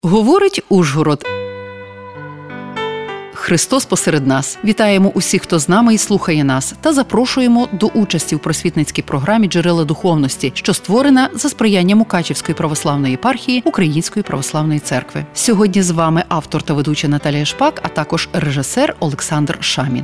Говорить Ужгород. Христос посеред нас. Вітаємо усіх, хто з нами і слухає нас, та запрошуємо до участі в просвітницькій програмі «Джерела духовності», що створена за сприяння Мукачівської православної єпархії Української православної церкви. Сьогодні з вами автор та ведуча Наталія Шпак, а також режисер Олександр Шамін.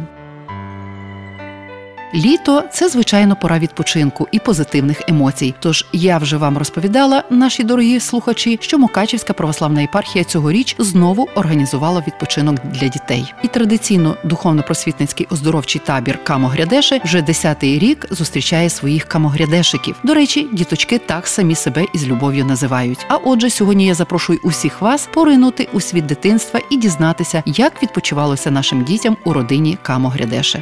Літо – це, звичайно, пора відпочинку і позитивних емоцій. Тож я вже вам розповідала, наші дорогі слухачі, що Мукачівська православна єпархія цьогоріч знову організувала відпочинок для дітей. І традиційно духовно-просвітницький оздоровчий табір «Камо-Грядеше» вже 10-й рік зустрічає своїх камогрядешиків. До речі, діточки так самі себе із любов'ю називають. А отже, сьогодні я запрошую усіх вас поринути у світ дитинства і дізнатися, як відпочивалося нашим дітям у родині «Камо-Грядеше».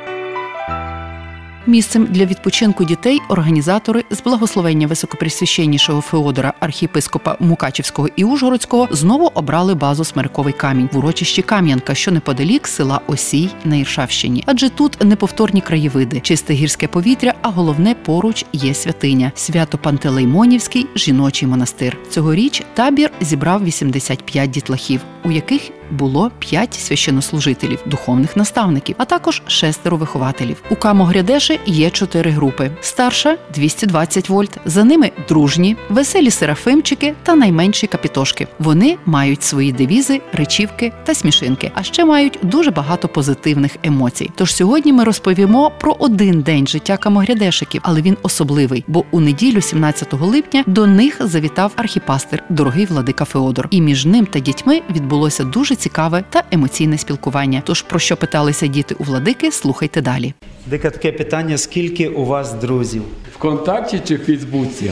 Місцем для відпочинку дітей організатори з благословення високопресвященнішого Феодора, архієпископа Мукачівського і Ужгородського, знову обрали базу Смириковий камінь в урочищі Кам'янка, що неподалік села Осій на Іршавщині. Адже тут неповторні краєвиди, чисте гірське повітря, а головне, поруч є святиня – Свято-Пантелеймонівський жіночий монастир. Цьогоріч табір зібрав 85 дітлахів, у яких було 5 священнослужителів, духовних наставників, а також 6 вихователів. У Камо-Грядеше є 4 групи. Старша – 220 вольт, за ними дружні, веселі серафимчики та найменші капітошки. Вони мають свої девізи, речівки та смішинки, а ще мають дуже багато позитивних емоцій. Тож сьогодні ми розповімо про один день життя камогрядешиків, але він особливий, бо у неділю 17 липня до них завітав архіпастир, дорогий владика Феодор. І між ним та дітьми відбулося дуже цікаве та емоційне спілкування. Тож про що питалися діти у владики, слухайте далі. Дика, таке питання, скільки у вас друзів? ВКонтакті чи в Фейсбуці?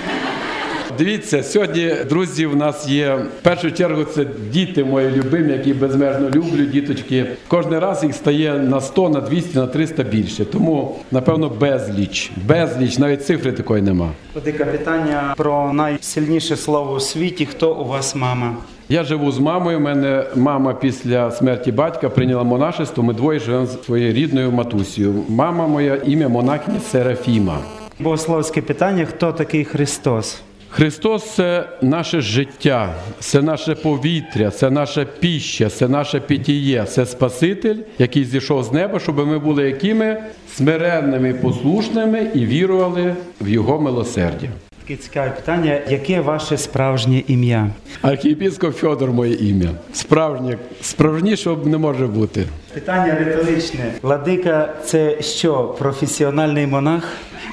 Дивіться, сьогодні друзі в нас є, в першу чергу, це діти мої любимі, які безмежно люблю, діточки. Кожен раз їх стає на 100, на 200, на 300 більше. Тому, напевно, безліч. Безліч, навіть цифри такої нема. Дика, питання про найсильніше слово у світі. Хто у вас мама? Я живу з мамою, у мене мама після смерті батька прийняла монашество, ми двоє живемо з своєю рідною матусею. Мама моя, ім'я монахиня Серафіма. Богословське питання, хто такий Христос? Христос – це наше життя, це наше повітря, це наша піща, це наше питіє, це Спаситель, який зійшов з неба, щоб ми були якими? Смиренними, послушними і вірували в Його милосердя. Таке цікаве питання, яке ваше справжнє ім'я? Архієпископ Феодор моє ім'я. Справжнє, справжнішого не може бути. Питання риторичне. Владика – це що, професіональний монах?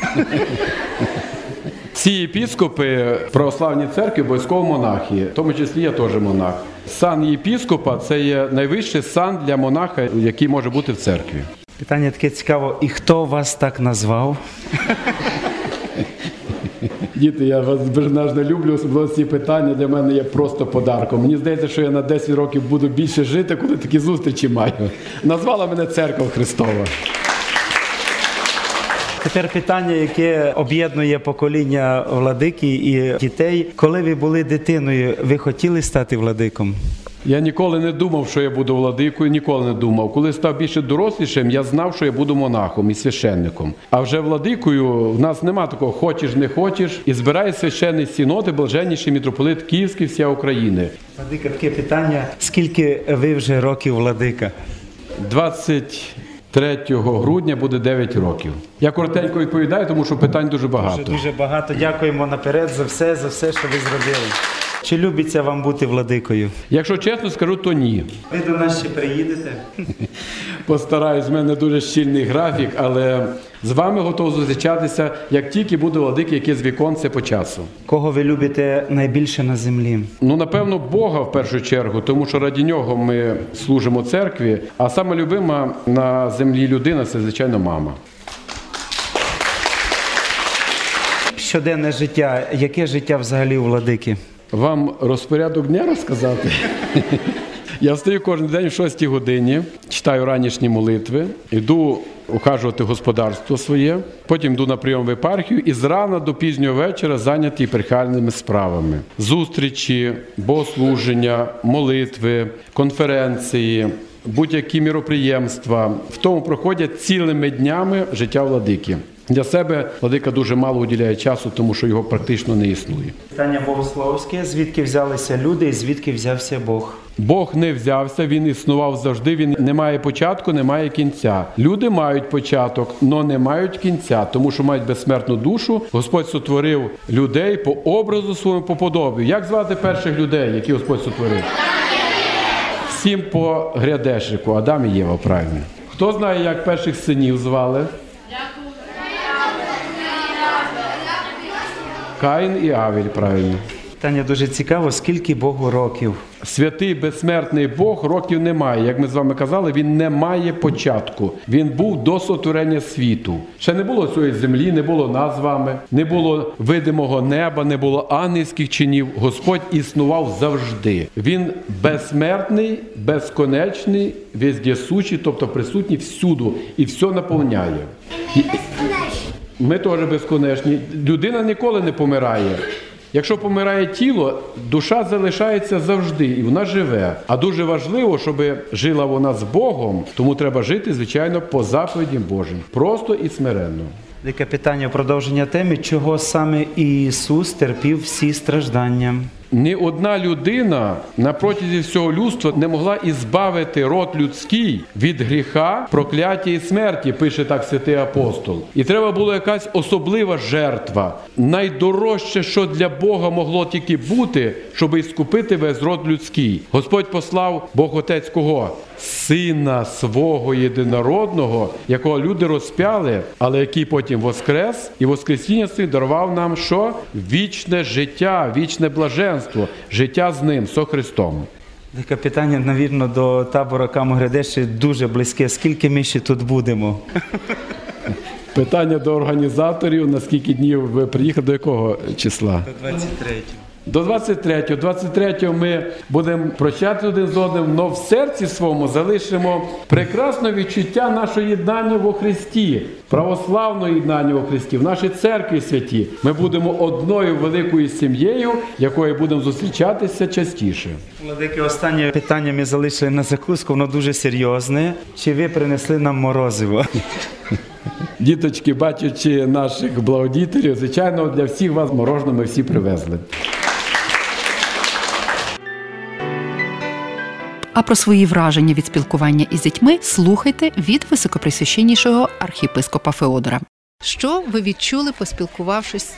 Всі єпископи православні церкви обов'язково монахи, в тому числі я теж монах. Сан єпископа – це є найвищий сан для монаха, який може бути в церкві. Питання таке цікаво, і хто вас так назвав? Діти, я вас безмежно люблю, особливо ці питання для мене є просто подарком. Мені здається, що я на 10 років буду більше жити, коли такі зустрічі маю. Назвала мене Церква Христова. Тепер питання, яке об'єднує покоління владики і дітей. Коли ви були дитиною, ви хотіли стати владиком? Я ніколи не думав, що я буду владикою, ніколи не думав. Коли став більше дорослішим, я знав, що я буду монахом і священником. А вже владикою в нас нема такого «хочеш, не хочеш». І збирає священний синод і блаженніший митрополит Київський всія України. Владика, таке питання. Скільки ви вже років владика? 23 грудня буде 9 років. Я коротенько відповідаю, тому що питань дуже багато. Дуже багато. Дякуємо наперед за все, що ви зробили. Чи любиться вам бути владикою? Якщо чесно скажу, то ні. Ви до нас ще приїдете? Постараюсь, в мене дуже щільний графік, але з вами готов зустрічатися, як тільки буде владика, який з віконце по часу. Кого ви любите найбільше на землі? Напевно, Бога в першу чергу, тому що раді Нього ми служимо церкві, а саме любима на землі людина – це, звичайно, мама. Щоденне життя. Яке життя взагалі у владики? Вам розпорядок дня розказати? Я встаю кожен день в 6 годині, читаю ранішні молитви, йду ухажувати господарство своє, потім йду на прийом в єпархію і з рана до пізнього вечора зайнятий епархіальними справами. Зустрічі, богослуження, молитви, конференції, будь-які міроприємства. В тому проходять цілими днями життя владики. Для себе владика дуже мало уділяє часу, тому що його практично не існує. Питання богословське, звідки взялися люди і звідки взявся Бог? Бог не взявся, Він існував завжди, Він не має початку, не має кінця. Люди мають початок, але не мають кінця, тому що мають безсмертну душу. Господь сотворив людей по образу своєму, по подобі. Як звати перших людей, які Господь сотворив? Всім по грядешику, Адам і Єва, правильно. Хто знає, як перших синів звали? Каїн і Авель, правильно. Питання дуже цікаво, скільки Богу років? Святий безсмертний Бог років немає. Як ми з вами казали, Він не має початку. Він був до сотворення світу. Ще не було цієї землі, не було нас з вами, не було видимого неба, не було ангельських чинів. Господь існував завжди. Він безсмертний, безконечний, вездесущий, тобто присутній всюду і все наповняє. Ми теж безконечні. Людина ніколи не помирає. Якщо помирає тіло, душа залишається завжди, і вона живе. А дуже важливо, щоб жила вона з Богом, тому треба жити, звичайно, по заповідям Божим. Просто і смиренно. Таке питання в продовження теми, чого саме Ісус терпів всі страждання? Ні одна людина на протязі всього людства не могла ізбавити род людський від гріха, прокляття і смерті, пише так святий апостол. І треба була якась особлива жертва. Найдорожче, що для Бога могло тільки бути, щоб іскупити весь род людський. Господь послав, Бог Отець кого? Сина свого єдинородного, якого люди розп'яли, але який потім воскрес, і воскресіння своє дарував нам що? Вічне життя, вічне блаженство, життя з ним, со Христом. Таке питання, навірно, до табора Камо-Грядеші дуже близьке. Скільки ми ще тут будемо? Питання до організаторів, на скільки днів ви приїхали, до якого числа? До 23-го. До 23-го. 23-го ми будемо прощати один з одним, але в серці своєму залишимо прекрасне відчуття нашого єднання во Христі, православного єднання во Христі, в нашій церкві святі. Ми будемо одною великою сім'єю, якою будемо зустрічатися частіше. Владики, останнє питання ми залишили на закуску, воно дуже серйозне. Чи ви принесли нам морозиво? Діточки, бачачи наших благодійних, звичайно, для всіх вас мороженое ми всі привезли. А про свої враження від спілкування із дітьми слухайте від високопресвященнішого архієпископа Феодора. Що ви відчули, поспілкувавшись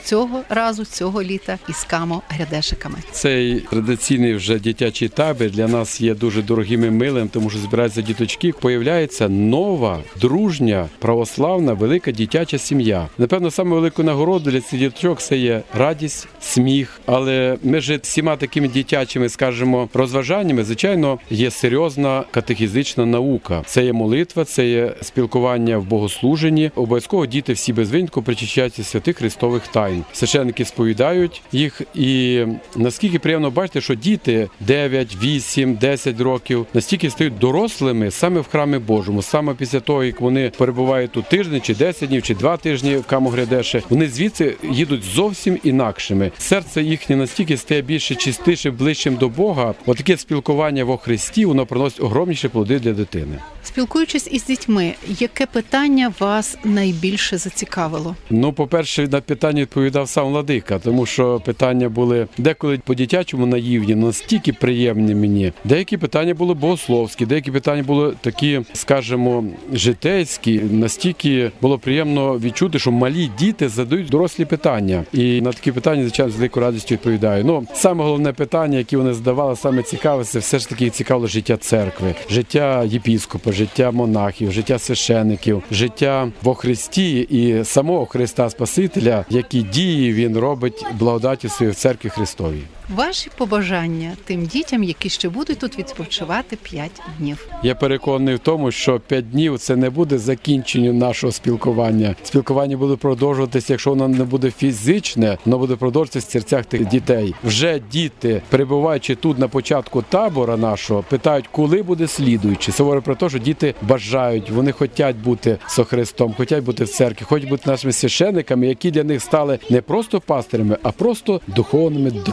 цього літа із Камо-Грядешиками? Цей традиційний вже дитячий табір для нас є дуже дорогим і милим, тому що збираються діточки. Появляється нова, дружня, православна, велика дитяча сім'я. Напевно, саме велику нагороду для цих діточок – це є радість, сміх. Але між всіма такими дитячими, скажімо, розважаннями, звичайно, є серйозна катехізична наука. Це є молитва, це є спілкування в богослуженні. Обов'язково діти всі без винятку причащаються святих Христових тайн. Священники сповідають їх, і наскільки приємно бачити, що діти 9, 8, 10 років настільки стають дорослими саме в храмі Божому. Саме після того, як вони перебувають тут тиждень, чи 10 днів, чи 2 тижні в Камо-Грядеші, вони звідси їдуть зовсім інакшими. Серце їхнє настільки стає більше чистішим, ближчим до Бога. Отаке спілкування во Христі, воно приносить огромніші плоди для дитини. Спілкуючись із дітьми, яке питання вас найбільше зацікавило? По-перше, на питання відповідав сам владика, тому що питання були деколи по-дитячому наївні, настільки приємні мені. Деякі питання були богословські, деякі питання були такі, скажімо, житейські. Настільки було приємно відчути, що малі діти задають дорослі питання. І на такі питання, звичайно, з великою радістю відповідаю. Саме головне питання, яке вони задавали, саме цікаве, це все ж таки цікавило життя церкви, життя єпіскопа, життя монахів, життя священиків, життя во Христі і самого Христа Спасителя, які дії Він робить благодаті своєї в церкві Христовій. Ваші побажання тим дітям, які ще будуть тут відпочивати 5 днів? Я переконаний в тому, що 5 днів – це не буде закінченням нашого спілкування. Спілкування буде продовжуватися, якщо воно не буде фізичне, воно буде продовжуватися в серцях тих дітей. Вже діти, перебуваючи тут на початку табора нашого, питають, коли буде слідуючий. Це говорить про те, що діти бажають, вони хочуть бути со Христом, хочуть бути в церкві, хочуть бути нашими священниками, які для них стали не просто пастирями, а просто духовними друзями.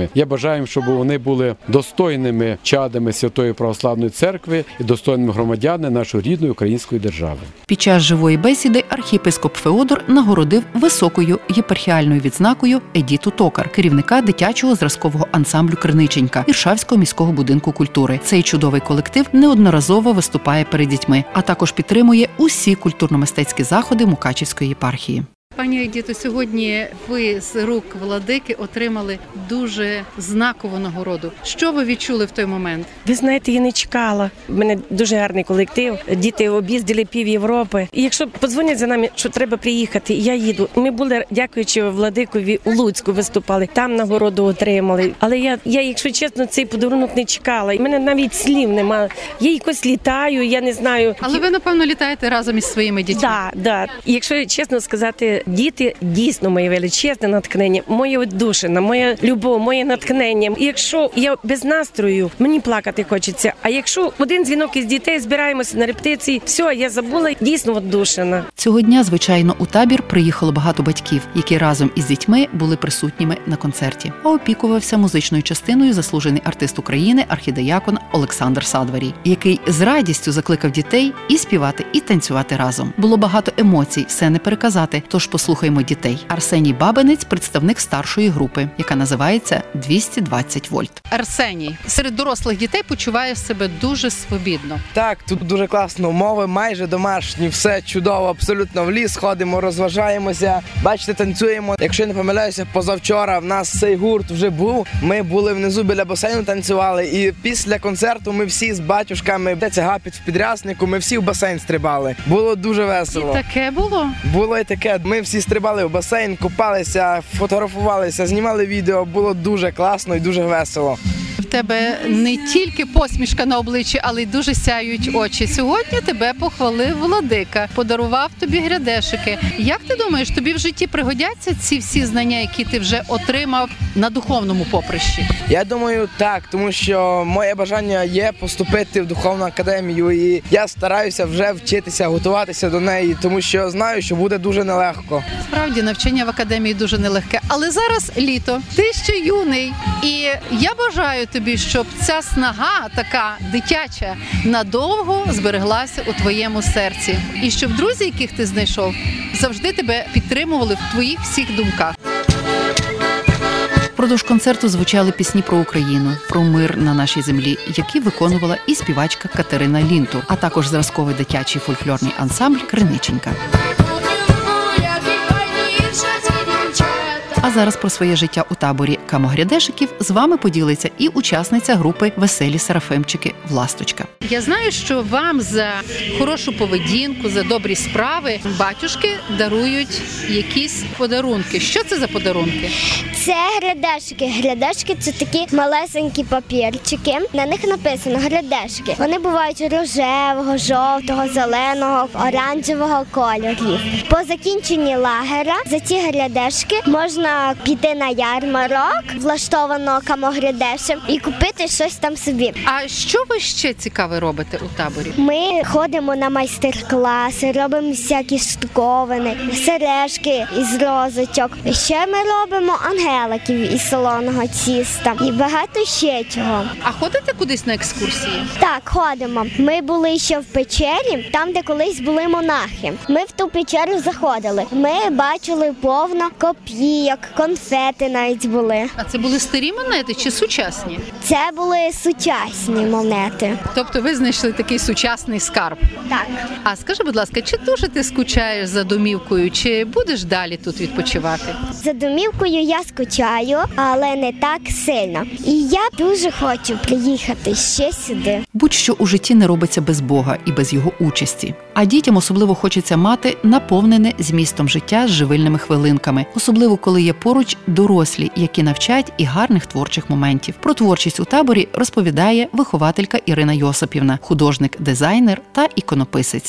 дітьми. Я бажаю їм, щоб вони були достойними чадами Святої Православної Церкви і достойними громадянами нашої рідної української держави. Під час живої бесіди архієпископ Феодор нагородив високою єпархіальною відзнакою Едіту Токар, керівника дитячого зразкового ансамблю «Криниченька» Іршавського міського будинку культури. Цей чудовий колектив неодноразово виступає перед дітьми, а також підтримує усі культурно-мистецькі заходи Мукачівської єпархії. Пані Едіто, сьогодні ви з рук владики отримали дуже знакову нагороду. Що ви відчули в той момент? Ви знаєте, я не чекала. У мене дуже гарний колектив. Діти об'їздили пів Європи. І якщо подзвонять за нами, що треба приїхати, я їду. Ми були, дякуючи владикові, у Луцьку виступали. Там нагороду отримали. Але я, якщо чесно, цей подарунок не чекала. У мене навіть слів немає. Я якось літаю, я не знаю. Але ви, напевно, літаєте разом із своїми дітьми. Так. І якщо чесно сказати, діти дійсно моє величезне натхнення, моя віддушина, моя любов, моє натхнення. І якщо я без настрою, мені плакати хочеться. А якщо один дзвінок із дітей, збираємося на репетиції, все, я забула, дійсно віддушина. Цього дня, звичайно, у табір приїхало багато батьків, які разом із дітьми були присутніми на концерті. А опікувався музичною частиною заслужений артист України, архідиякон Олександр Садварій, який з радістю закликав дітей і співати, і танцювати разом. Було багато емоцій, все не переказати, тож послухаймо дітей. Арсеній Бабинець – представник старшої групи, яка називається «220 вольт». Арсеній, серед дорослих дітей почуває себе дуже свобідно. Так, тут дуже класно, умови майже домашні, все чудово, абсолютно в ліс ходимо, розважаємося, бачите, танцюємо. Якщо я не помиляюся, позавчора в нас цей гурт вже був, ми були внизу біля басейну, танцювали, і після концерту ми всі з батюшками, де це гапіт в підряснику, ми всі в басейн стрибали. Було дуже весело. І таке було? Було і таке. Ми всі стрибали в басейн, купалися, фотографувалися, знімали відео, було дуже класно і дуже весело. В тебе не тільки посмішка на обличчі, але й дуже сяють очі. Сьогодні тебе похвалив владика, подарував тобі грядешики. Як ти думаєш, тобі в житті пригодяться ці всі знання, які ти вже отримав на духовному поприщі? Я думаю, так, тому що моє бажання є поступити в духовну академію, і я стараюся вже вчитися, готуватися до неї, тому що знаю, що буде дуже нелегко. Справді, навчання в академії дуже нелегке. Але зараз літо, ти ще юний, і я бажаю тобі, щоб ця снага, така дитяча, надовго збереглася у твоєму серці. І щоб друзі, яких ти знайшов, завжди тебе підтримували в твоїх всіх думках. Впродовж концерту звучали пісні про Україну, про мир на нашій землі, які виконувала і співачка Катерина Лінтур, а також зразковий дитячий фольклорний ансамбль «Криниченька». А зараз про своє життя у таборі камогрядешиків з вами поділиться і учасниця групи «Веселі Серафимчики» Власточка. Я знаю, що вам за хорошу поведінку, за добрі справи батюшки дарують якісь подарунки. Що це за подарунки? Це грядешики. Грядешики – це такі малесенькі папірчики. На них написано грядешики. Вони бувають рожевого, жовтого, зеленого, оранжевого кольорів. По закінченні лагера за ці грядешки можна піти на ярмарок, влаштованого камогрядешем, і купити щось там собі. А що ви ще цікаве робите у таборі? Ми ходимо на майстер-класи, робимо всякі штуковини, сережки із розочок. Ще ми робимо ангеликів із солоного тіста і багато ще чого. А ходите кудись на екскурсії? Так, ходимо. Ми були ще в печері, там, де колись були монахи. Ми в ту печеру заходили. Ми бачили повно копійок, конфети навіть були. А це були старі монети чи сучасні? Це були сучасні монети. Тобто ви знайшли такий сучасний скарб? Так. А скажи, будь ласка, чи дуже ти скучаєш за домівкою, чи будеш далі тут відпочивати? За домівкою я скучаю, але не так сильно. І я дуже хочу приїхати ще сюди. Будь-що у житті не робиться без Бога і без його участі. А дітям особливо хочеться мати наповнене змістом життя з живильними хвилинками, особливо коли є поруч дорослі, які навчать і гарних творчих моментів. Про творчість у таборі розповідає вихователька Ірина Йосипівна, художник, дизайнер та іконописець.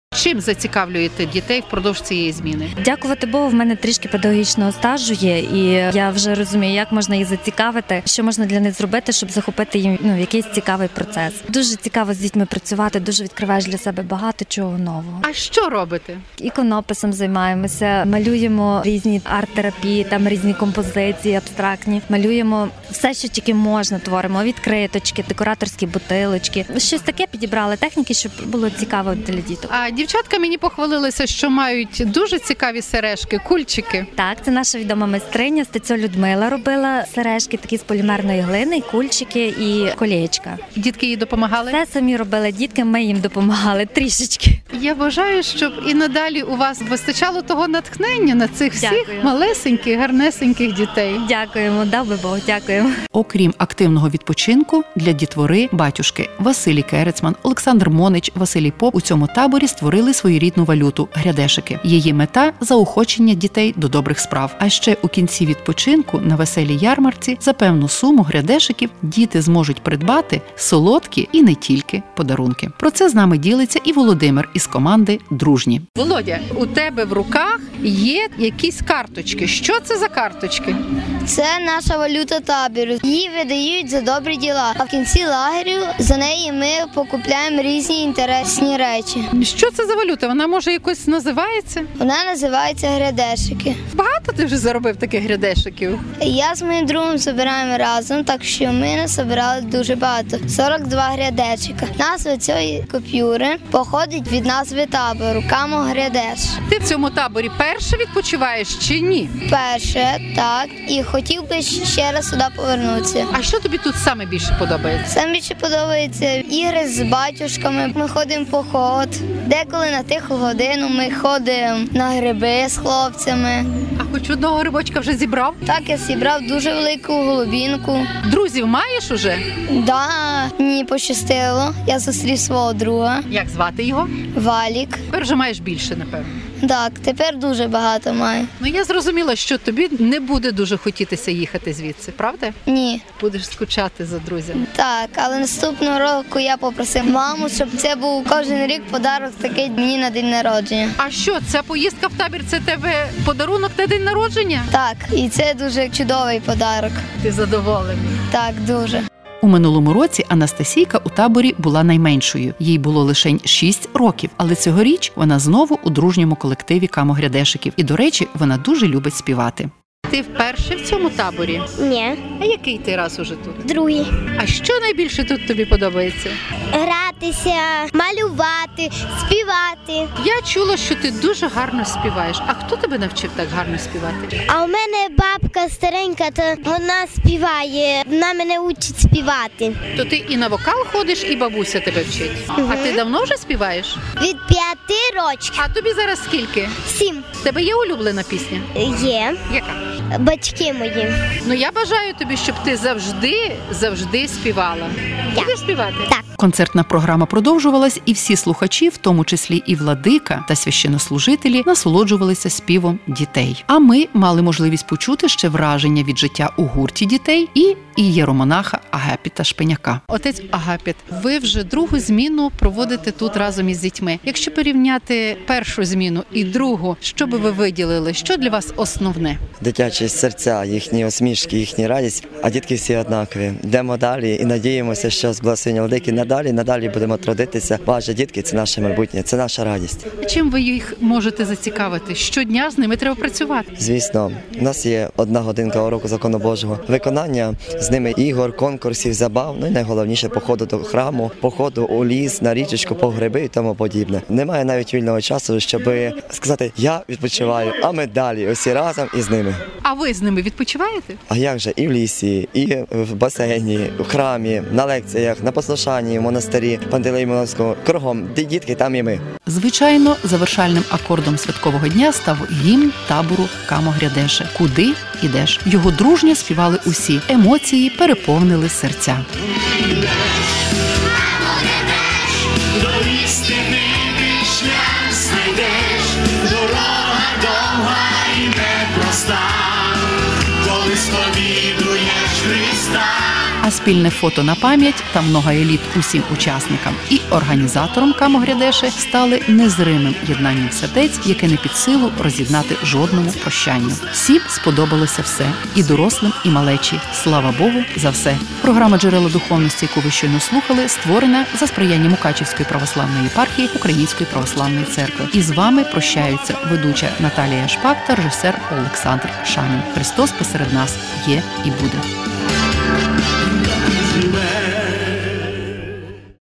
Чим зацікавлюєте дітей впродовж цієї зміни? Дякувати Богу, в мене трішки педагогічного стажу є, і я вже розумію, як можна їх зацікавити, що можна для них зробити, щоб захопити їм якийсь цікавий процес. Дуже цікаво з дітьми працювати, дуже відкриваєш для себе багато чого нового. А що робите? Іконописом займаємося, малюємо різні арт-терапії, там різні композиції абстрактні, малюємо все, що тільки можна, творимо, відкриточки, декораторські бутилочки. Щось таке підібрали техніки, щоб було цікаво для діток. А дівчатка мені похвалилися, що мають дуже цікаві сережки, кульчики. Так, це наша відома майстриня Стецьо Людмила робила сережки такі з полімерної глини, кульчики і колечка. Дітки їй допомагали? Це самі робили дітки, ми їм допомагали трішечки. Я бажаю, щоб і надалі у вас вистачало того натхнення на цих всіх Дякую. Малесеньких, гарнесеньких дітей. Дякуємо, дав би Бог, дякуємо. Окрім активного відпочинку, для дітвори батюшки Василій Керецман, Олександр Монич, Василій Поп у цьому таборі створили своєрідну валюту – грядешики. Її мета – заохочення дітей до добрих справ. А ще у кінці відпочинку на веселій ярмарці за певну суму грядешиків діти зможуть придбати солодкі і не тільки подарунки. Про це з нами ділиться і Володимир із команди «Дружні». Володя, у тебе в руках є якісь карточки. Що це за карточки? Це наша валюта табору. Її видають за добрі діла. А в кінці лагерю за неї ми покупляємо різні інтересні речі. Що це за валюта? Вона, може, якось називається? Вона називається грядешики. Багато ти вже заробив таких грядешиків? Я з моїм другом збираємо разом, так що ми насобирали дуже багато. 42 грядешика. Назва цієї купюри походить від назви табору Камо Грядеш. Ти в цьому таборі перше відпочиваєш чи ні? Перше, так, і хотів би ще раз сюди повернутися. А що тобі тут саме більше подобається? Саме більше подобаються ігри з батюшками. Ми ходимо в поход. Деколи на тиху годину ми ходимо на гриби з хлопцями. А хоч одного грибочка вже зібрав? Так, я зібрав дуже велику голубінку. Друзів маєш уже? Да, мені пощастило. Я зустрів свого друга. Як звати його? Валік. Тепер вже маєш більше, напевно. Так, тепер дуже багато маю. Ну, я зрозуміла, що тобі не буде дуже хотітися їхати звідси, правда? Ні. Будеш скучати за друзями. Так, але наступного року я попросив маму, щоб це був кожен рік подарок такий мені на день народження. А що, ця поїздка в табір – це тебе подарунок на день народження? Так, і це дуже чудовий подарок. Ти задоволений? Так, дуже. У минулому році Анастасійка у таборі була найменшою. Їй було лише 6 років, але цьогоріч вона знову у дружньому колективі Камо Грядешиків. І, до речі, вона дуже любить співати. Ти вперше в цьому таборі? Ні. А який ти раз уже тут? Другий. А що найбільше тут тобі подобається? Гратися, малювати, співати. Я чула, що ти дуже гарно співаєш. А хто тебе навчив так гарно співати? А у мене бабка старенька, то вона співає, вона мене учить співати. То ти і на вокал ходиш, і бабуся тебе вчить. А ти давно вже співаєш? Від 5 років. А тобі зараз скільки? 7. В тебе є улюблена пісня? Є. Яка? Батьки мої. Ну, я бажаю тобі, щоб ти завжди співала. Будеш співати? Так. Концертна програма продовжувалась, і всі слухачі, в тому числі і владика та священнослужителі, насолоджувалися співом дітей. А ми мали можливість почути ще враження від життя у гурті дітей і ієромонаха Агапіта Шпеняка. Отець Агапіт, ви вже другу зміну проводите тут разом із дітьми. Якщо порівняти першу зміну і другу, що би ви виділили? Що для вас основне? Дитячі серця, їхні усмішки, їхні радість, а дітки всі однакові. Йдемо далі і надіємося, що з благословення владики надалі будемо трудитися. Боже, дітки – це наше майбутнє, це наша радість. Чим ви їх можете зацікавити? Щодня з ними треба працювати. Звісно, у нас є 1 годинка уроку закону Божого. Виконання з ними ігор, конкурсів, забав, ну і найголовніше походу до храму, походу у ліс, на річечку, по гриби і тому подібне. Немає навіть вільного часу, щоб сказати, я відпочиваю, а ми далі, усі разом і з ними. А ви з ними відпочиваєте? А як же? І в лісі, і в басейні, в храмі, на лекціях, на послушанні, в монастирі, Пантелеймоновського. Кругом, де дітки, там і ми. Звичайно, завершальним акордом святкового дня став гімн табору Камо Грядеше «Куди ідеш?». Його дружньо співали усі. Емоції переповнили серця. До істини ти шлях знайдеш, дорога довга і непроста, коли сповідуєш Христа. А а спільне фото на пам'ять та много еліт усім учасникам і організаторам Камо-Грядеши стали незримим єднанням сердець, яке не під силу роз'єднати жодному прощанню. Всім сподобалося все – і дорослим, і малечі. Слава Богу за все. Програма «Джерела духовності», яку ви щойно слухали, створена за сприяння Мукачівської православної єпархії Української православної церкви. І з вами прощаються ведуча Наталія Шпак та режисер Олександр Шанін. Христос посеред нас є і буде.